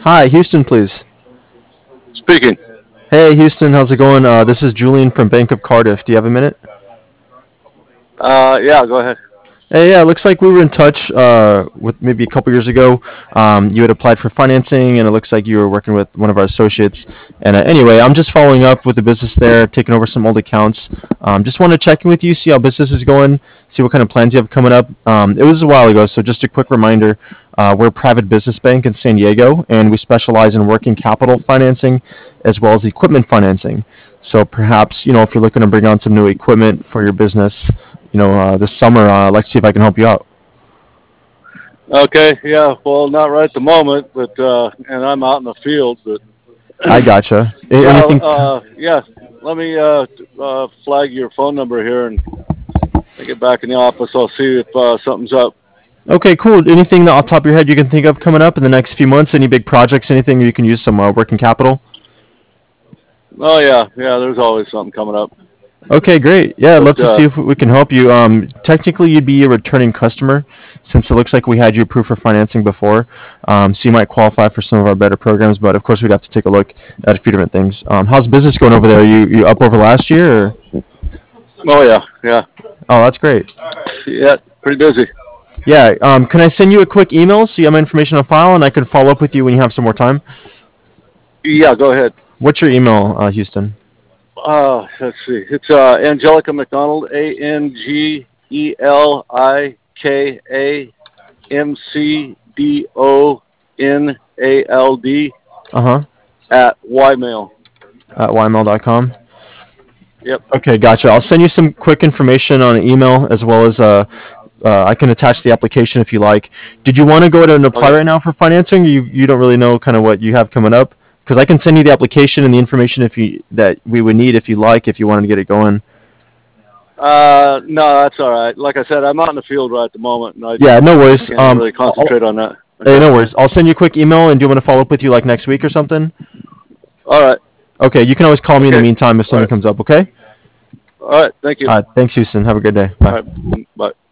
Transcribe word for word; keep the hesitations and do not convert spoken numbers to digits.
Hi, Houston, please. Speaking. Hey, Houston, how's it going? Uh, this is Julian from Bank of Cardiff. Do you have a minute? Uh, yeah, go ahead. Hey, yeah, it looks like we were in touch uh, with maybe a couple years ago. Um, you had applied for financing, and it looks like you were working with one of our associates. And uh, anyway, I'm just following up with the business there, taking over some old accounts. Um, just want to check in with you, see how business is going, see what kind of plans you have coming up. Um, it was a while ago, so just a quick reminder. Uh, we're a private business bank in San Diego, and we specialize in working capital financing as well as equipment financing. So perhaps, you know, if you're looking to bring on some new equipment for your business, you know, uh, this summer, uh, I'd like to see if I can help you out. Okay, yeah, well, not right at the moment, but, uh, and I'm out in the field, but, I gotcha. A- yeah, Anything? uh, yeah, let me, uh, uh, flag your phone number here and I get back in the office. I'll see if, uh, something's up. Okay, cool. Anything that off the top of your head you can think of coming up in the next few months? Any big projects? Anything you can use some uh, working capital? Oh, yeah, yeah, there's always something coming up. Okay, great. Yeah, I'd love But, to see uh, if we can help you. Um, technically, you'd be a returning customer since it looks like we had you approved for financing before. Um, so you might qualify for some of our better programs, but of course, we'd have to take a look at a few different things. Um, how's business going over there? You you up over last year? Or? oh, yeah, yeah, Oh, that's great. yeah, pretty busy. Yeah. Um, can I send you a quick email so you have my information on file, and I can follow up with you when you have some more time? Yeah, go ahead. What's your email, uh, Houston? Uh, let's see. It's, uh, Angelica McDonald, A N G E L I K A M C D O N A L D Uh huh. at Ymail. At y m l dot com. Yep. Okay, gotcha. I'll send you some quick information on email as well as uh, uh, I can attach the application if you like. Did you want to go ahead and apply Okay. right now for financing? You you don't really know kind of what you have coming up because I can send you the application and the information if you that we would need if you like if you wanted to get it going. Uh, no, that's all right. Like I said, I'm out in the field right at the moment, and I Yeah, no worries. can't Um, really I'll, concentrate on that. hey, Okay. no worries. I'll send you a quick email and do you want to follow up with you like next week or something? All right. Okay, you can always call me in the Okay. meantime if All something right. comes up. Okay. All right. Thank you. All right. Thanks, Houston. Have a good day. All Bye. right. Bye.